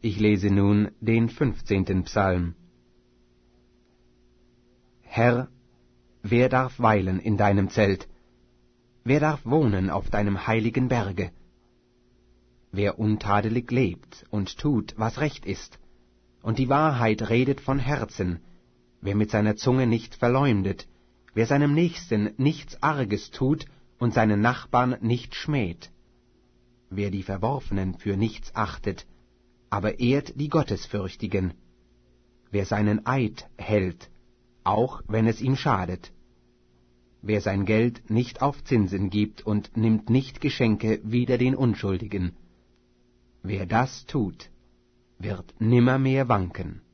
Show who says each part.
Speaker 1: Ich lese nun den 15. Psalm. Herr, wer darf weilen in deinem Zelt? Wer darf wohnen auf deinem heiligen Berge? Wer untadelig lebt und tut, was recht ist, und die Wahrheit redet von Herzen, wer mit seiner Zunge nicht verleumdet, wer seinem Nächsten nichts Arges tut und seinen Nachbarn nicht schmäht, wer die Verworfenen für nichts achtet, aber ehrt die Gottesfürchtigen, wer seinen Eid hält, auch wenn es ihm schadet, wer sein Geld nicht auf Zinsen gibt und nimmt nicht Geschenke wider den Unschuldigen, wer das tut, wird nimmermehr wanken.